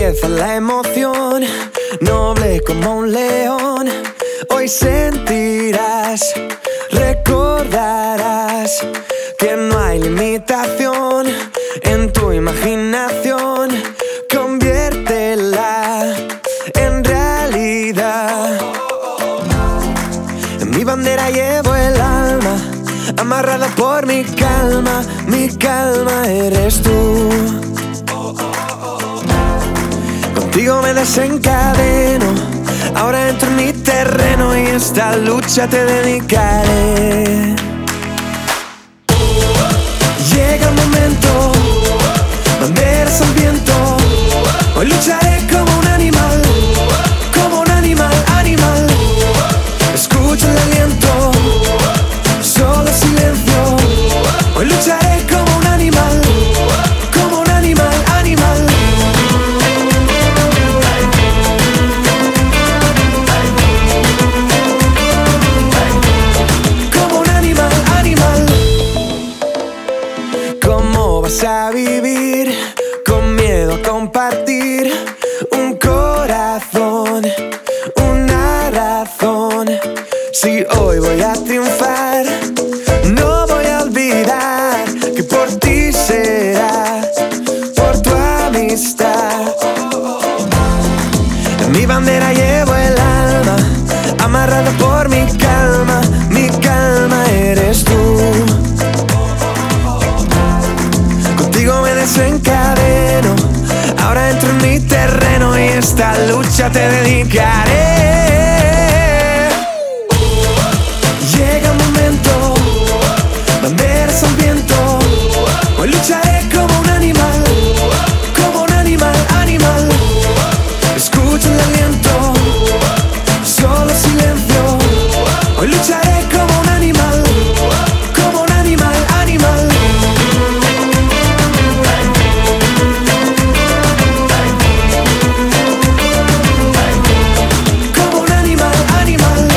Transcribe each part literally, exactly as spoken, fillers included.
empieza la emoción, noble como un león. Hoy sentirás, recordarás que no hay limitación en tu imaginación. Conviértela en realidad. En mi bandera llevo el alma, amarrada por mi calma. Mi calma eres tú. Contigo me desencadeno, ahora entro en mi terreno y esta lucha te dedicaré. Llega el momento, banderas al viento. Hoy lucharé como un animal, como un animal, animal. Escucha el aliento, solo silencio. Hoy lucharé como un animal, como un animal, animal. Como un animal, animal. ¿Cómo vas a vivir con miedo a compartir un corazón, una razón? Si hoy voy a triunfar, no voy a olvidar que por ti será, por tu amistad. En mi bandera llevo el alma, amarrada por mi calma. Mi calma eres tú. Contigo me desencadeno, ahora entro en mi terreno y esta lucha te dedicaré. Llega el momento, banderas al viento. Hoy lucharé como un animal, como un animal, animal. Escucha el aliento, solo silencio. Hoy lucharé como un animal, como un animal, animal. Como un animal, animal.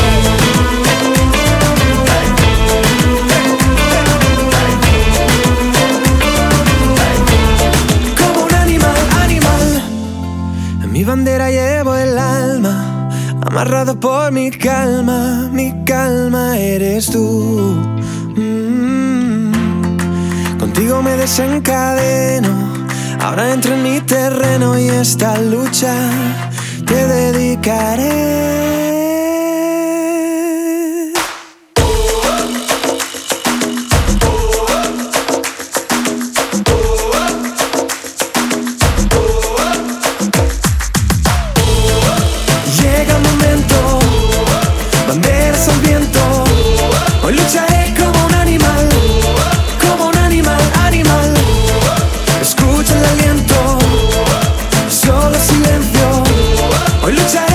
Como un animal, animal. En mi bandera llevo el alma, amarrado por mi calma. Mi calma eres tú. Mm. Contigo me desencadeno, ahora entro en mi terreno y esta lucha te dedicaré. Llega el momento, banderas al viento. Hoy lucharé como un animal, como un animal, animal. Escucha el aliento, solo silencio. Hoy lucharé